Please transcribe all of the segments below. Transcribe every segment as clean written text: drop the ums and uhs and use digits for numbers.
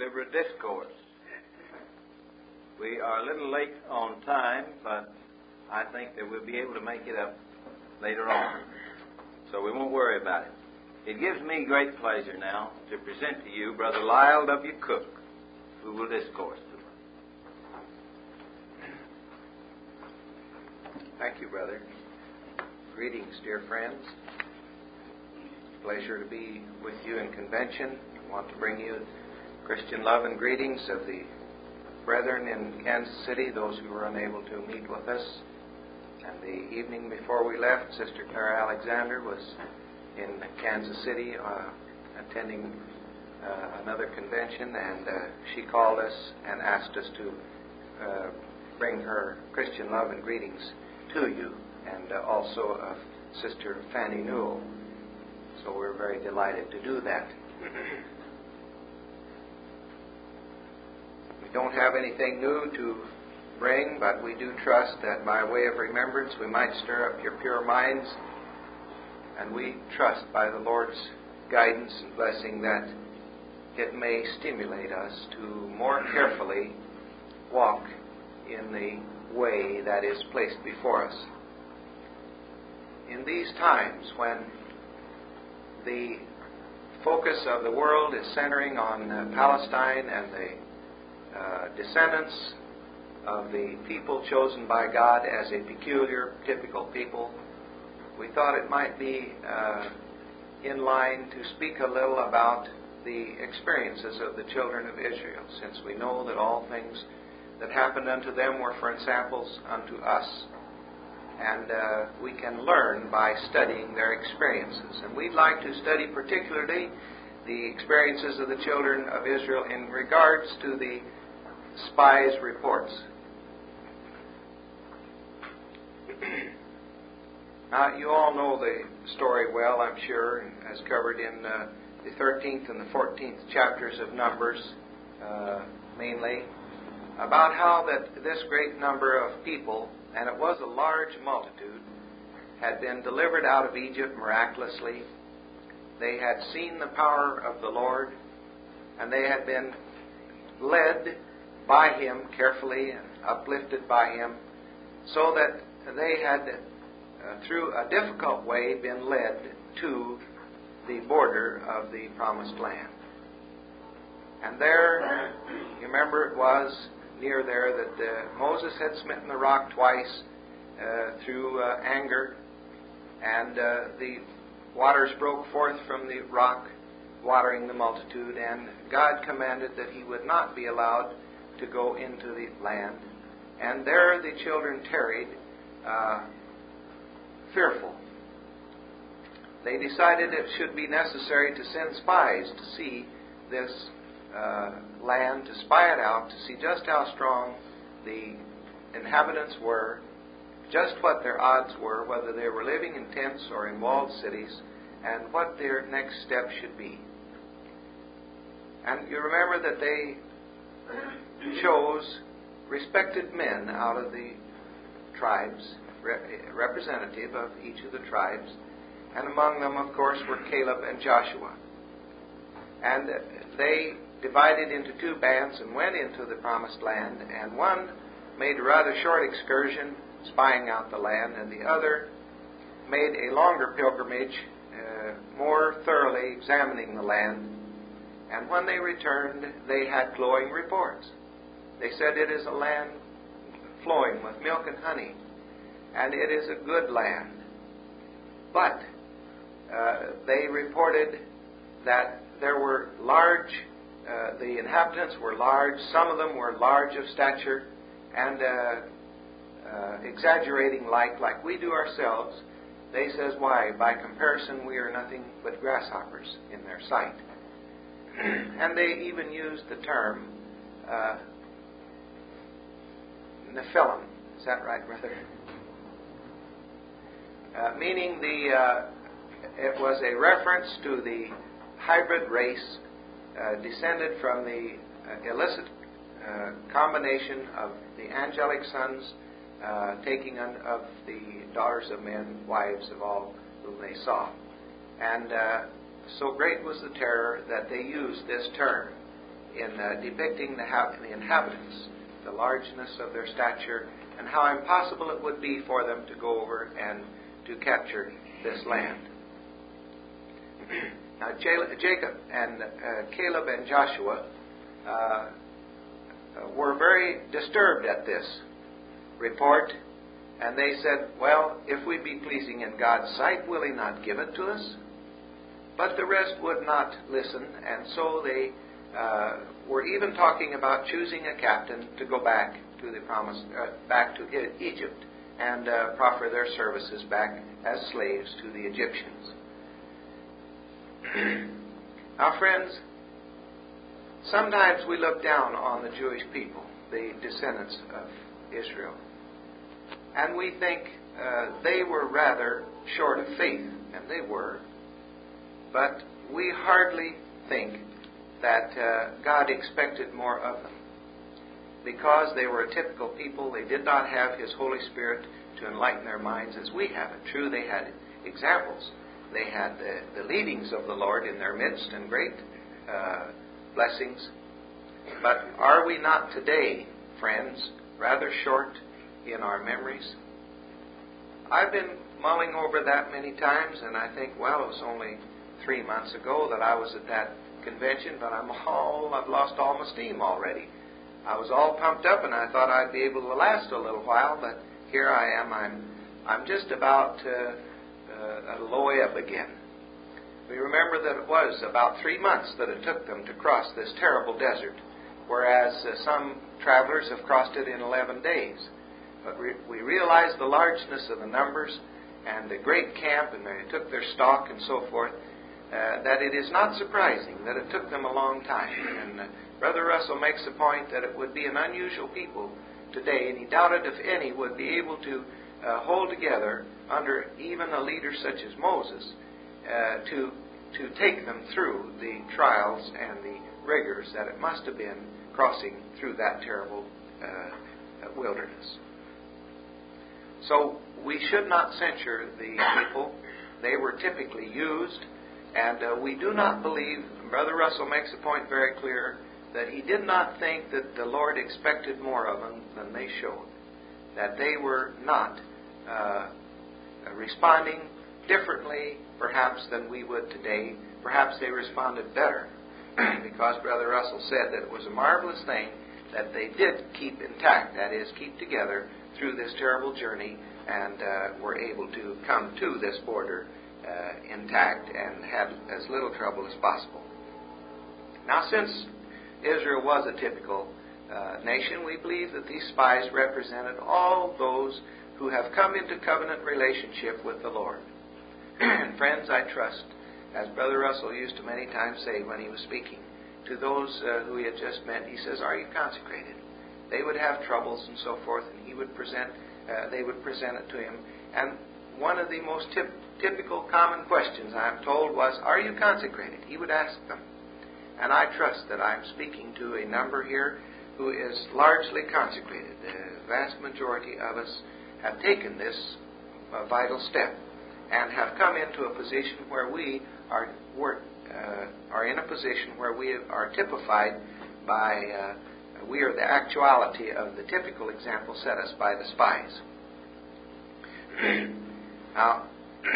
deliberate discourse. We are a little late on time, but I think that we'll be able to make it up later on. So we won't worry about it. It gives me great pleasure now to present to you Brother Lyle W. Cook, who will discourse to us. Thank you, brother. Greetings, dear friends. Pleasure to be with you in convention. I want to bring you Christian love and greetings of the brethren in Kansas City, those who were unable to meet with us. And the evening before we left, Sister Clara Alexander was in Kansas City attending another convention, and she called us and asked us to bring her Christian love and greetings to you, and also of Sister Fanny Newell. So we're very delighted to do that. We don't have anything new to bring, but we do trust that by way of remembrance we might stir up your pure minds, and we trust by the Lord's guidance and blessing that it may stimulate us to more carefully walk in the way that is placed before us. In these times when the focus of the world is centering on Palestine and the descendants of the people chosen by God as a peculiar, typical people, we thought it might be in line to speak a little about the experiences of the children of Israel, since we know that all things that happened unto them were for examples unto us, and we can learn by studying their experiences. And we'd like to study particularly the experiences of the children of Israel in regards to the spies' reports. Now, you all know the story well, I'm sure, as covered in the 13th and the 14th chapters of Numbers, mainly, about how that this great number of people, and it was a large multitude, had been delivered out of Egypt miraculously. They had seen the power of the Lord, and they had been led by Him carefully and uplifted by Him, so that they had, through a difficult way, been led to the border of the Promised Land. And there, you remember it was near there that Moses had smitten the rock twice through anger, and the waters broke forth from the rock, watering the multitude, and God commanded that He would not be allowed to go into the land. And there the children tarried, fearful. They decided it should be necessary to send spies to see this land, to spy it out, to see just how strong the inhabitants were, just what their odds were, whether they were living in tents or in walled cities, and what their next step should be. And you remember that they chose respected men out of the tribes, representative of each of the tribes, and among them, of course, were Caleb and Joshua. And they divided into two bands and went into the Promised Land, and one made a rather short excursion, spying out the land, and the other made a longer pilgrimage, more thoroughly examining the land. And when they returned, they had glowing reports. They said it is a land flowing with milk and honey, and it is a good land. But they reported that there were large, the inhabitants were large, some of them were large of stature, and exaggerating like we do ourselves. They says, why, by comparison we are nothing but grasshoppers in their sight. And they even used the term Nephilim. Is that right, brother? Meaning it was a reference to the hybrid race descended from the illicit combination of the angelic sons taking of the daughters of men, wives of all whom they saw. And so great was the terror that they used this term, in depicting the inhabitants, the largeness of their stature, and how impossible it would be for them to go over and to capture this land. Now, Jacob and Caleb and Joshua were very disturbed at this report, and they said, well, if we be pleasing in God's sight, will He not give it to us? But the rest would not listen, and so they were even talking about choosing a captain to go back to the back to Egypt and proffer their services back as slaves to the Egyptians. Now, friends, sometimes we look down on the Jewish people, the descendants of Israel, and we think they were rather short of faith, and they were. But we hardly think that God expected more of them. Because they were a typical people, they did not have His Holy Spirit to enlighten their minds as we have it. True, they had examples. They had the leadings of the Lord in their midst and great blessings. But are we not today, friends, rather short in our memories? I've been mulling over that many times, and I think, well, it was only 3 months ago that I was at that convention, but I've lost all my steam already. I was all pumped up, and I thought I'd be able to last a little while, but here I am. I'm just about a low ebb again. We remember that it was about 3 months that it took them to cross this terrible desert, whereas some travelers have crossed it in 11 days. But we realize the largeness of the numbers and the great camp, and they took their stock and so forth, that it is not surprising that it took them a long time. And Brother Russell makes the point that it would be an unusual people today, and he doubted if any would be able to hold together under even a leader such as Moses to take them through the trials and the rigors that it must have been crossing through that terrible wilderness. So we should not censure the people. They were typically used, and we do not believe, Brother Russell makes the point very clear, that he did not think that the Lord expected more of them than they showed. That they were not responding differently, perhaps, than we would today. Perhaps they responded better, because Brother Russell said that it was a marvelous thing that they did keep intact, that is, keep together through this terrible journey, and were able to come to this border intact and had as little trouble as possible. Now, since Israel was a typical nation, we believe that these spies represented all those who have come into covenant relationship with the Lord. And friends, I trust, as Brother Russell used to many times say when he was speaking, to those who he had just met, he says, "Are you consecrated?" They would have troubles and so forth, and he would they would present it to him. And one of the most typical common questions, I'm told, was, "Are you consecrated?" He would ask them. And I trust that I'm speaking to a number here who is largely consecrated. The vast majority of us have taken this vital step and have come into a position where we are in a position where we are typified by, we are the actuality of the typical example set us by the spies. Now,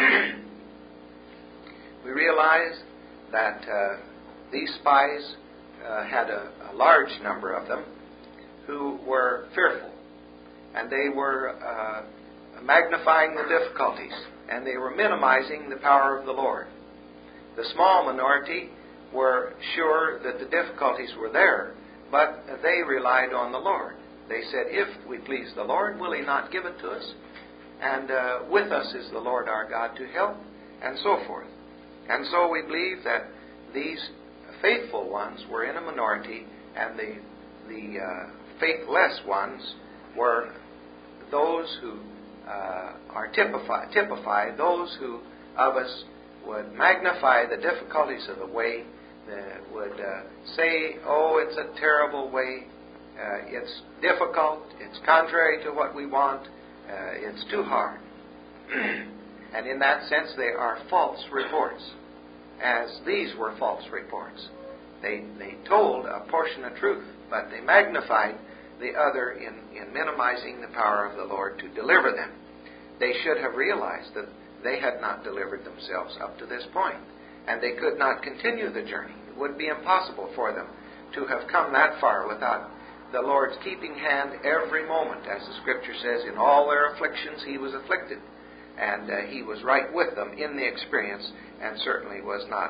we realize that these spies had a large number of them who were fearful, and they were magnifying the difficulties, and they were minimizing the power of the Lord. The small minority were sure that the difficulties were there, but they relied on the Lord. They said, "If we please the Lord, will He not give it to us? And with us is the Lord our God to help," and so forth. And so we believe that these faithful ones were in a minority, and the faithless ones were those who are typify those who of us would magnify the difficulties of the way, would say, "Oh, it's a terrible way, it's difficult, it's contrary to what we want, it's too hard." And in that sense, they are false reports, as these were false reports. They told a portion of truth, but they magnified the other in minimizing the power of the Lord to deliver them. They should have realized that they had not delivered themselves up to this point, and they could not continue the journey. It would be impossible for them to have come that far without the Lord's keeping hand every moment. As the Scripture says, in all their afflictions He was afflicted. And He was right with them in the experience, and certainly was not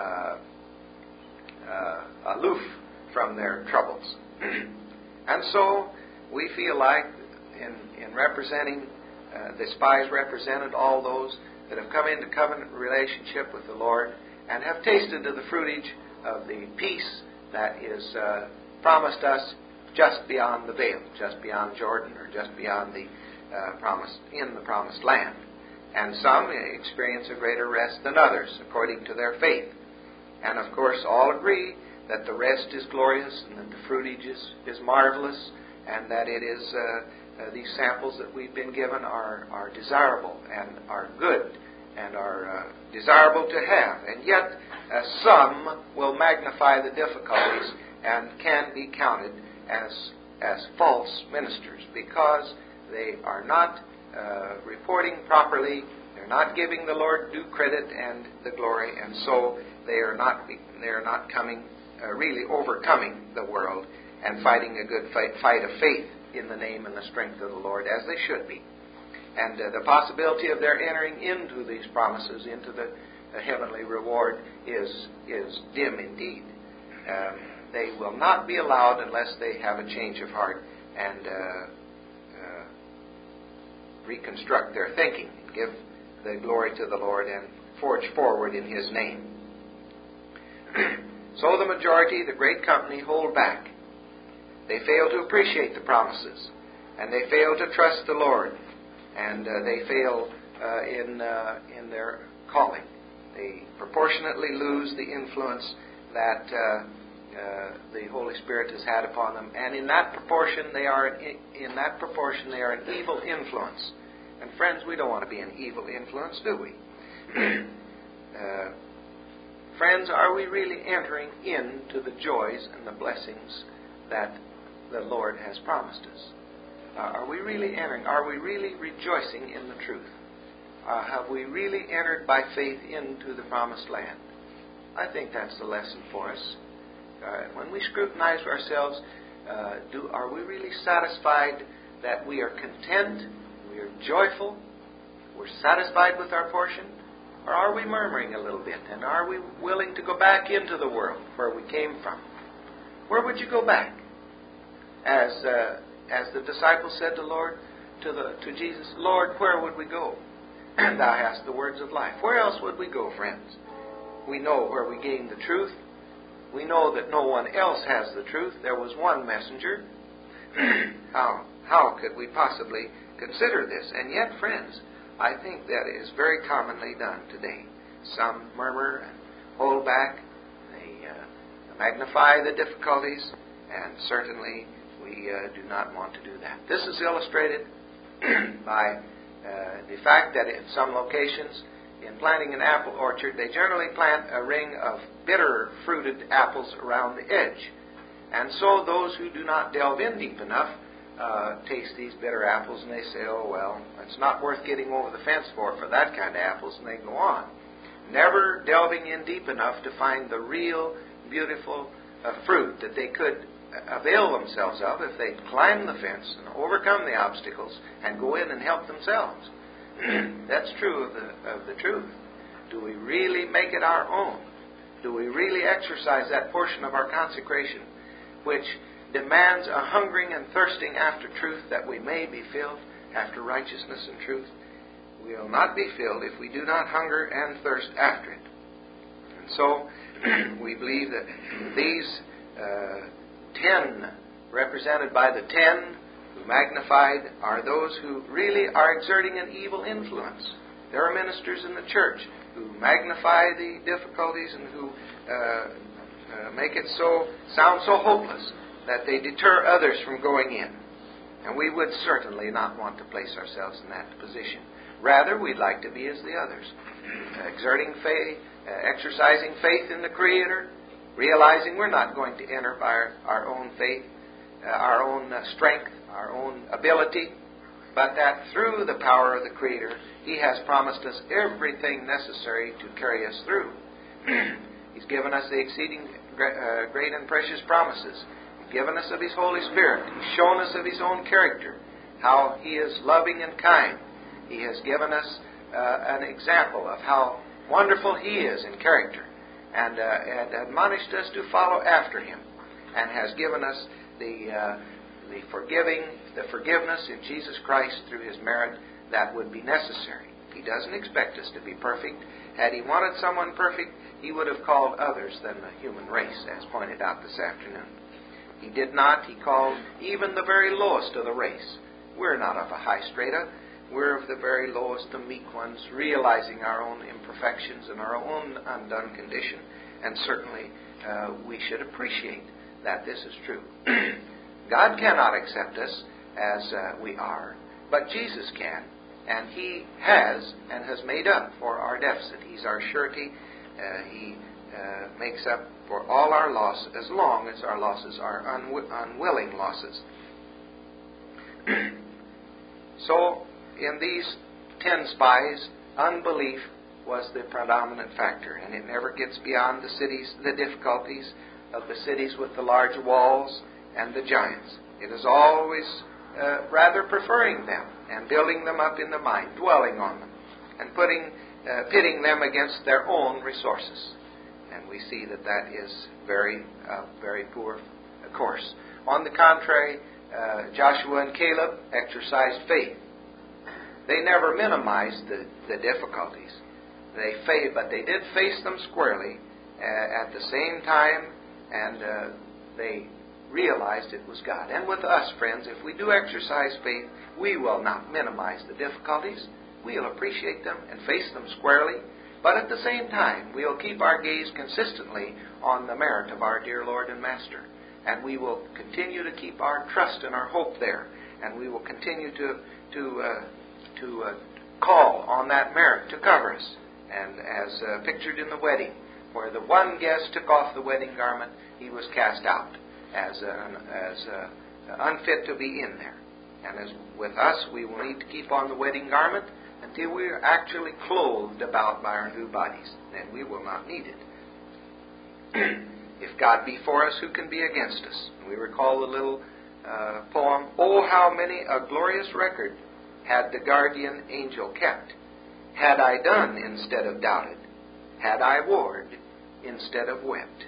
aloof from their troubles. And so we feel like in representing the spies represented all those that have come into covenant relationship with the Lord and have tasted of the fruitage of the peace that is promised us just beyond the veil, just beyond Jordan, or just beyond the promised land. And some experience a greater rest than others, according to their faith. And of course, all agree that the rest is glorious, and that the fruitage is marvelous, and that it is these samples that we've been given are desirable and are good and are desirable to have. And yet, some will magnify the difficulties and can be counted as false ministers, because they are not reporting properly, they're not giving the Lord due credit and the glory, and so they are not coming really overcoming the world and fighting a good fight of faith in the name and the strength of the Lord, as they should be. And the possibility of their entering into these promises, into the heavenly reward, is dim indeed. They will not be allowed unless they have a change of heart and reconstruct their thinking, give the glory to the Lord, and forge forward in His name. So the majority, the great company, hold back. They fail to appreciate the promises, and they fail to trust the Lord, and they fail in their calling. They proportionately lose the influence that the Holy Spirit has had upon them, and in that proportion they are an evil influence. And friends, we don't want to be an evil influence, do we? Friends, are we really entering into the joys and the blessings that the Lord has promised us? Are we really entering? Are we really rejoicing in the truth? Have we really entered by faith into the promised land? I think that's the lesson for us. When we scrutinize ourselves, are we really satisfied that we are content, we are joyful, we're satisfied with our portion? Or are we murmuring a little bit? And are we willing to go back into the world where we came from? Where would you go back? As the disciples said to Jesus, Lord, where would we go? And Thou hast the words of life. Where else would we go, friends? We know where we gain the truth. We know that no one else has the truth. There was one messenger. How could we possibly consider this? And yet, friends, I think that is very commonly done today. Some murmur and hold back. They magnify the difficulties, and certainly we do not want to do that. This is illustrated by the fact that in some locations, in planting an apple orchard, they generally plant a ring of bitter-fruited apples around the edge. And so those who do not delve in deep enough taste these bitter apples, and they say, oh, well, it's not worth getting over the fence for that kind of apples, and they go on, never delving in deep enough to find the real, beautiful fruit that they could avail themselves of if they climb the fence and overcome the obstacles and go in and help themselves. That's true of the truth. Do we really make it our own? Do we really exercise that portion of our consecration which demands a hungering and thirsting after truth, that we may be filled after righteousness and truth? We will not be filled if we do not hunger and thirst after it. And so we believe that these 10 represented by the 10 who magnified are those who really are exerting an evil influence. There are ministers in the church who magnify the difficulties and who make it sound so hopeless that they deter others from going in. And we would certainly not want to place ourselves in that position. Rather, we'd like to be as the others, exerting faith, exercising faith in the Creator, realizing we're not going to enter by our own faith, our own strength, our own ability, but that through the power of the Creator, He has promised us everything necessary to carry us through. He's given us the exceeding great and precious promises. He's given us of His Holy Spirit. He's shown us of His own character, how He is loving and kind. He has given us an example of how wonderful He is in character, and admonished us to follow after Him, and has given us the forgiveness in Jesus Christ through His merit that would be necessary. He doesn't expect us to be perfect. Had He wanted someone perfect, He would have called others than the human race, as pointed out this afternoon. He did not. He called even the very lowest of the race. We're not of a high strata. We're of the very lowest, the meek ones, realizing our own imperfections and our own undone condition. And certainly we should appreciate that this is true. God cannot accept us as we are, but Jesus can. And He has and has made up for our deficit. He's our surety. He makes up for all our loss as long as our losses are unwilling losses. So, in these 10 spies, unbelief was the predominant factor, and it never gets beyond the difficulties of the cities with the large walls and the giants. It is always rather preferring them and building them up in the mind, dwelling on them, and pitting them against their own resources. And we see that that is very poor course. On the contrary, Joshua and Caleb exercised faith. They never minimized the difficulties. But they did face them squarely at the same time, and they realized it was God. And with us, friends, if we do exercise faith, we will not minimize the difficulties. We'll appreciate them and face them squarely. But at the same time, we'll keep our gaze consistently on the merit of our dear Lord and Master. And we will continue to keep our trust and our hope there. And we will continue to call on that merit to cover us. And as pictured in the wedding, where the one guest took off the wedding garment, he was cast out as unfit to be in there. And as with us, we will need to keep on the wedding garment until we are actually clothed about by our new bodies. Then we will not need it. If God be for us, who can be against us? And we recall the little poem, "Oh, how many a glorious record had the guardian angel kept, had I done instead of doubted, had I warred instead of wept."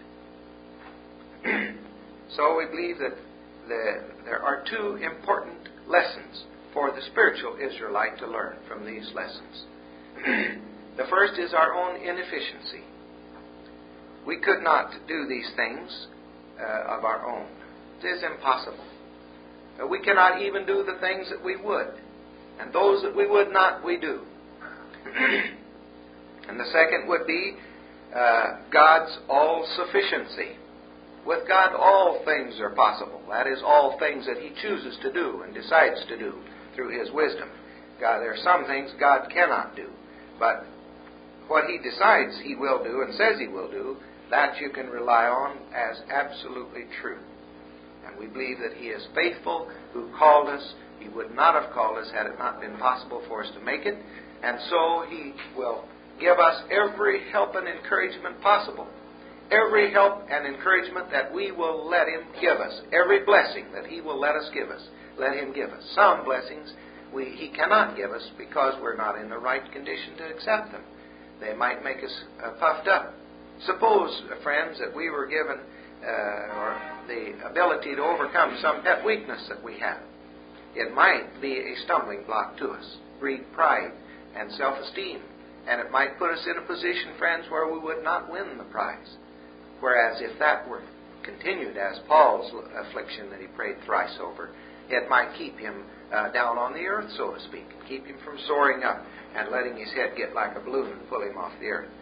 So we believe that there are two important lessons for the spiritual Israelite to learn from these lessons. The first is our own inefficiency. We could not do these things of our own. It is impossible. We cannot even do the things that we would. And those that we would not, we do. And the second would be God's all-sufficiency. With God, all things are possible. That is, all things that He chooses to do and decides to do through His wisdom. There are some things God cannot do. But what He decides He will do and says He will do, that you can rely on as absolutely true. And we believe that He is faithful who called us. He would not have called us had it not been possible for us to make it. And so He will give us every help and encouragement possible. Every help and encouragement that we will let Him give us. Every blessing that He will let us give us. Let Him give us. Some blessings He cannot give us because we're not in the right condition to accept them. They might make us puffed up. Suppose, friends, that we were given or the ability to overcome some pet weakness that we have. It might be a stumbling block to us, breed pride and self-esteem, and it might put us in a position, friends, where we would not win the prize. Whereas if that were continued as Paul's affliction that he prayed thrice over, it might keep him down on the earth, so to speak, and keep him from soaring up and letting his head get like a balloon and pull him off the earth.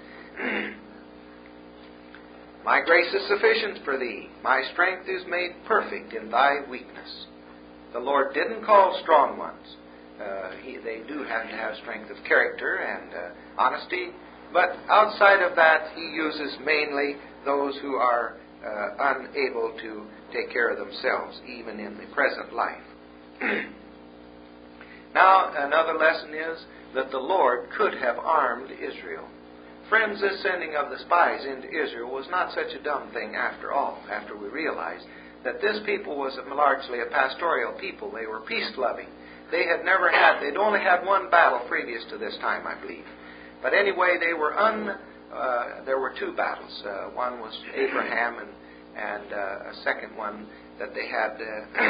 My grace is sufficient for thee. My strength is made perfect in thy weakness. The Lord didn't call strong ones. They do have to have strength of character and honesty. But outside of that, He uses mainly those who are unable to take care of themselves, even in the present life. Now, another lesson is that the Lord could have armed Israel. Friends, this sending of the spies into Israel was not such a dumb thing after all, after we realized that this people was largely a pastoral people. They were peace-loving. They'd only had one battle previous to this time, I believe. But anyway, there were two battles. One was Abraham and a second one that they had,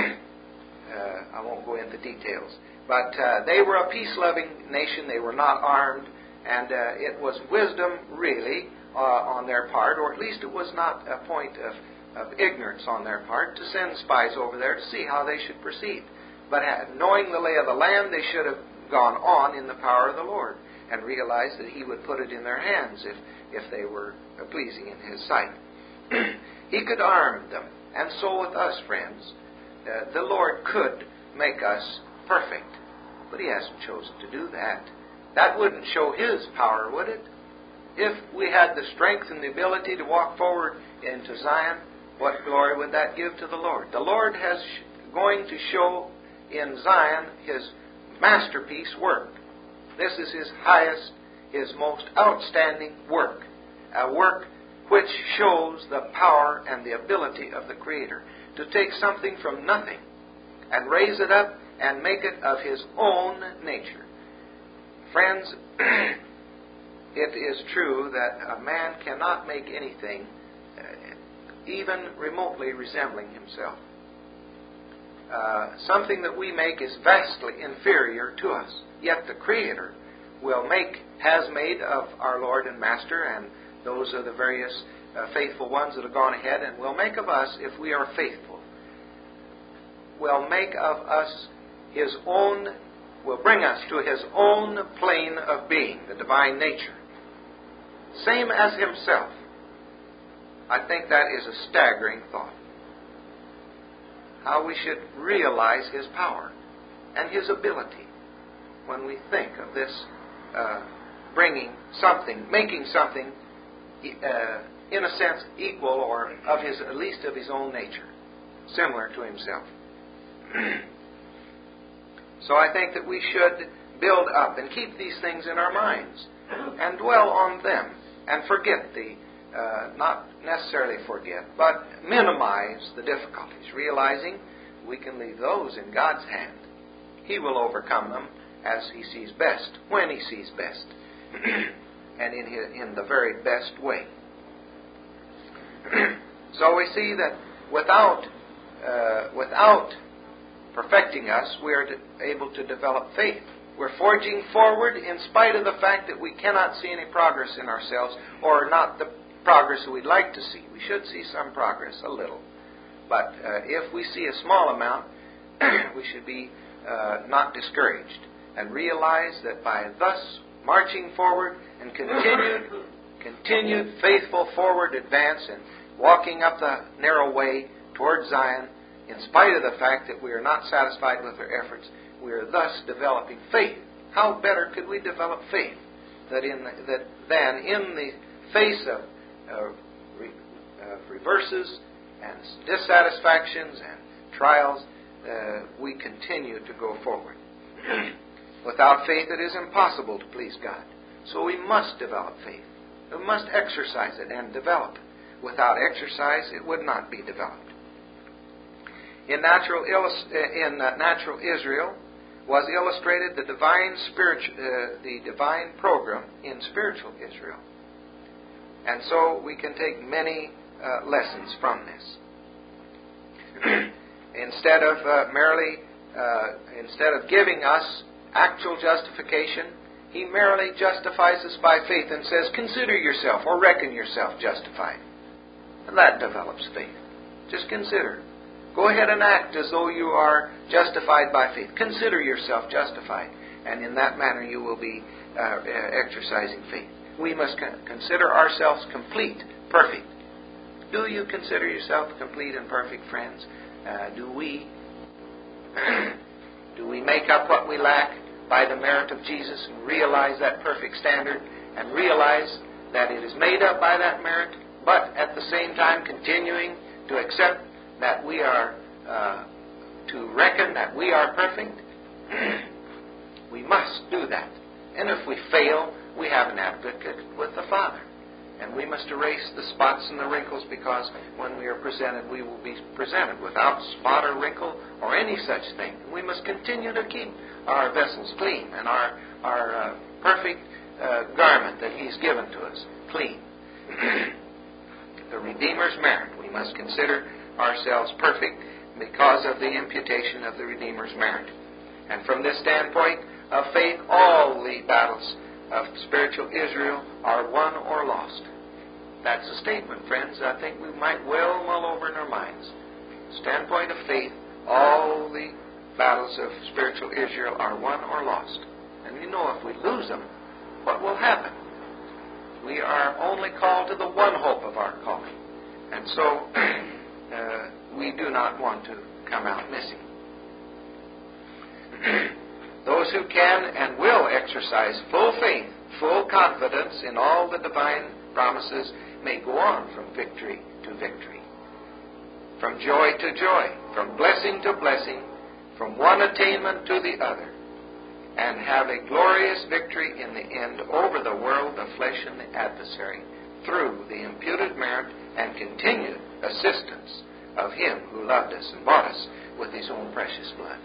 I won't go into details. But they were a peace-loving nation. They were not armed. And it was wisdom, really, on their part, or at least it was not a point of ignorance on their part, to send spies over there to see how they should proceed. But knowing the lay of the land, they should have gone on in the power of the Lord and realized that He would put it in their hands if they were pleasing in His sight. He could arm them. And so with us, friends, the Lord could make us perfect. But He hasn't chosen to do that. That wouldn't show His power, would it? If we had the strength and the ability to walk forward into Zion, what glory would that give to the Lord? The Lord is going to show in Zion His masterpiece work. This is His highest, His most outstanding work. A work which shows the power and the ability of the Creator to take something from nothing and raise it up and make it of His own nature. Friends, it is true that a man cannot make anything even remotely resembling himself. Something that we make is vastly inferior to us. Yet the Creator has made of our Lord and Master, and those are the various faithful ones that have gone ahead, and will make of us, if we are faithful, will make of us His own, will bring us to His own plane of being, the divine nature. Same as Himself. I think that is a staggering thought. How we should realize His power and His ability when we think of this making something in a sense equal or of His, at least of His own nature, similar to Himself. So I think that we should build up and keep these things in our minds and dwell on them and forget not necessarily forget, but minimize the difficulties, realizing we can leave those in God's hand. He will overcome them as He sees best, when He sees best, and in the very best way. So we see that without perfecting us, we are able to develop faith. We're forging forward in spite of the fact that we cannot see any progress in ourselves, or not the progress that we'd like to see. We should see some progress, a little. But if we see a small amount, we should be not discouraged and realize that by thus marching forward and continued faithful forward advance and walking up the narrow way towards Zion, in spite of the fact that we are not satisfied with our efforts, we are thus developing faith. How better could we develop faith than in the face of reverses and dissatisfactions and trials, we continue to go forward. Without faith, it is impossible to please God. So we must develop faith. We must exercise it and develop it. Without exercise, it would not be developed. In natural Israel was illustrated the divine program in spiritual Israel. And so we can take many lessons from this. Instead of giving us actual justification, He merely justifies us by faith and says, consider yourself or reckon yourself justified. And that develops faith. Just consider. Go ahead and act as though you are justified by faith. Consider yourself justified. And in that manner you will be exercising faith. We must consider ourselves complete, perfect. Do you consider yourself complete and perfect, friends? Do we make up what we lack by the merit of Jesus and realize that perfect standard and realize that it is made up by that merit, but at the same time continuing to accept that we are, to reckon that we are perfect. We must do that. And if we fail, we have an advocate with the Father. And we must erase the spots and the wrinkles, because when we are presented, we will be presented without spot or wrinkle or any such thing. We must continue to keep our vessels clean and our perfect garment that He's given to us clean. The Redeemer's merit. We must consider ourselves perfect because of the imputation of the Redeemer's merit. And from this standpoint of faith, all the battles of spiritual Israel are won or lost. That's a statement, friends, I think we might well mull over in our minds. Standpoint of faith, all the battles of spiritual Israel are won or lost. And you know, if we lose them, what will happen? We are only called to the one hope of our calling. And so we do not want to come out missing. Those who can and will exercise full faith, full confidence in all the divine promises may go on from victory to victory, from joy to joy, from blessing to blessing, from one attainment to the other, and have a glorious victory in the end over the world, the flesh, and the adversary, through the imputed merit and continued assistance of Him who loved us and bought us with His own precious blood.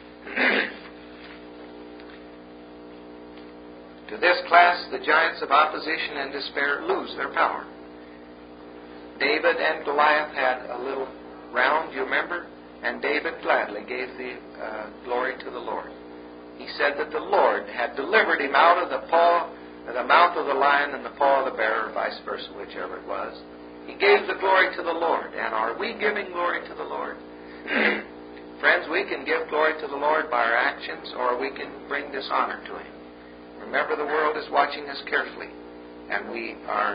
To this class, the giants of opposition and despair lose their power. David and Goliath had a little round, you remember? And David gladly gave the glory to the Lord. He said that the Lord had delivered him out of the mouth of the lion and the paw of the bear, or vice versa, whichever it was. He gave the glory to the Lord. And are we giving glory to the Lord? Friends, we can give glory to the Lord by our actions, or we can bring dishonor to Him. Remember, the world is watching us carefully, and we are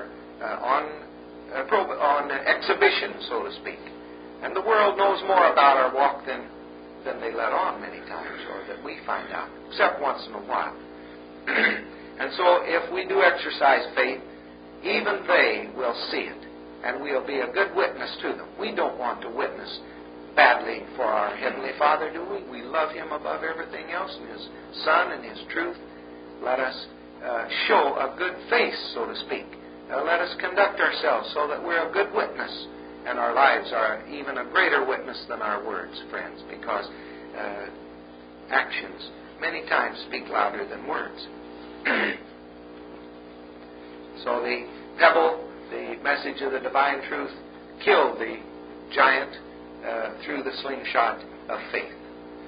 on exhibition, so to speak. And the world knows more about our walk than they let on many times, or that we find out, except once in a while. And so if we do exercise faith, even they will see it, and we'll be a good witness to them. We don't want to witness badly for our Heavenly Father, do we? We love Him above everything else, and His Son and His truth. Let us show a good face, so to speak. Let us conduct ourselves so that we're a good witness, and our lives are even a greater witness than our words, friends, because actions many times speak louder than words. So the pebble, the message of the divine truth, killed the giant through the slingshot of faith.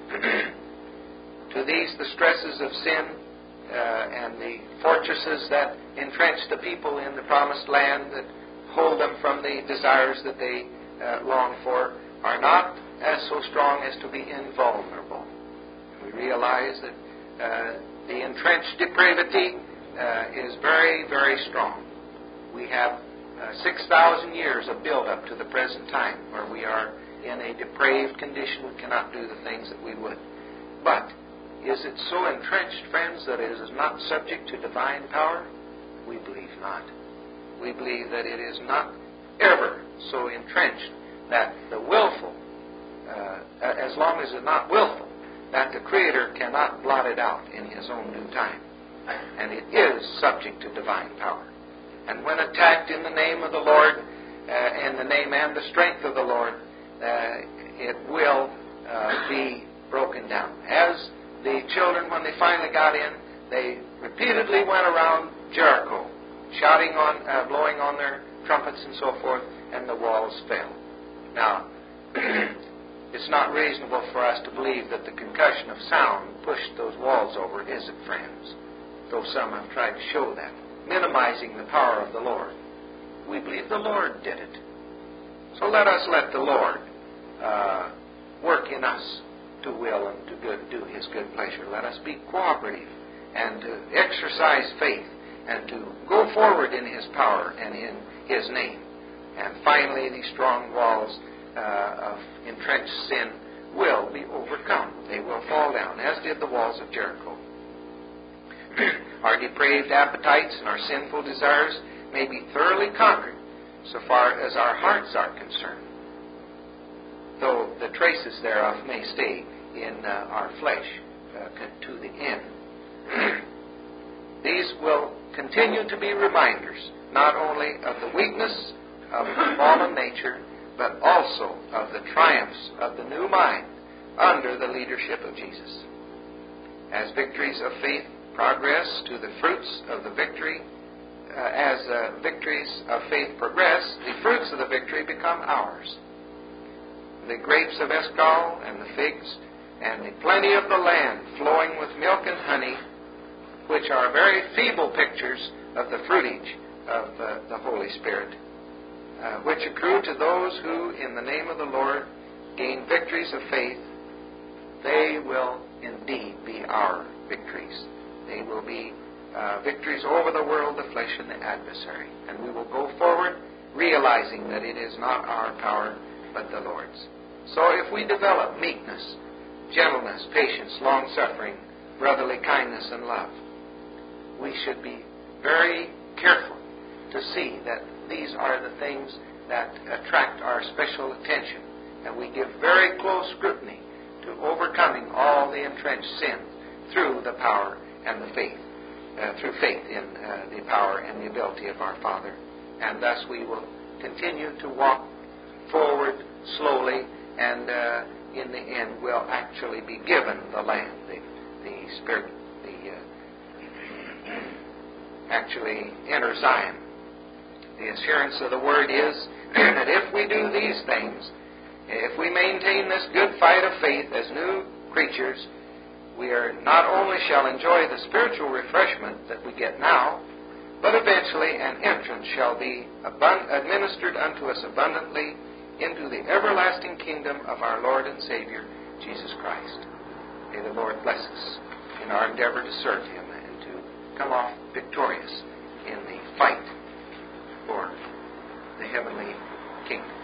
To these, the stresses of sin and the fortresses that entrench the people in the promised land, that hold them from the desires that they long for, are not as so strong as to be invulnerable. We realize that the entrenched depravity is very, very strong. We have 6,000 years of build-up to the present time where we are in a depraved condition. We cannot do the things that we would. But is it so entrenched, friends, that it is not subject to divine power? We believe not. We believe that it is not ever so entrenched that the willful, as long as it's not willful, that the Creator cannot blot it out in His own due time. And it is subject to divine power. And when attacked in the name of the Lord, in the name and the strength of the Lord, it will be broken down. As the children, when they finally got in, they repeatedly went around Jericho, shouting on, blowing on their trumpets and so forth, and the walls fell. Now, it's not reasonable for us to believe that the concussion of sound pushed those walls over, is it, friends? Though some have tried to show that, minimizing the power of the Lord. We believe the Lord did it. So let us let the Lord work in us to will and to do His good pleasure. Let us be cooperative and to exercise faith and to go forward in His power and in His name. And finally, these strong walls of entrenched sin will be overcome. They will fall down, as did the walls of Jericho. Our depraved appetites and our sinful desires may be thoroughly conquered so far as our hearts are concerned, though the traces thereof may stay in our flesh to the end. These will continue to be reminders not only of the weakness of the fallen nature, but also of the triumphs of the new mind under the leadership of Jesus. As victories of faith progress to the fruits of the victory, as victories of faith progress, the fruits of the victory become ours. The grapes of Escol and the figs and the plenty of the land flowing with milk and honey, which are very feeble pictures of the fruitage of the Holy Spirit, which accrue to those who, in the name of the Lord, gain victories of faith. They will indeed be our victories. They will be victories over the world, the flesh, and the adversary. And we will go forward realizing that it is not our power, but the Lord's. So if we develop meekness, gentleness, patience, long-suffering, brotherly kindness, and love, we should be very careful to see that these are the things that attract our special attention, and we give very close scrutiny to overcoming all the entrenched sin through the power and the faith, through faith in the power and the ability of our Father. And thus we will continue to walk forward slowly, and in the end will actually be given the land, the Spirit, actually enter Zion. The assurance of the Word is that if we do these things, if we maintain this good fight of faith as new creatures, we are not only shall enjoy the spiritual refreshment that we get now, but eventually an entrance shall be administered unto us abundantly into the everlasting kingdom of our Lord and Savior, Jesus Christ. May the Lord bless us in our endeavor to serve Him and to come off victorious in the fight for the heavenly kingdom.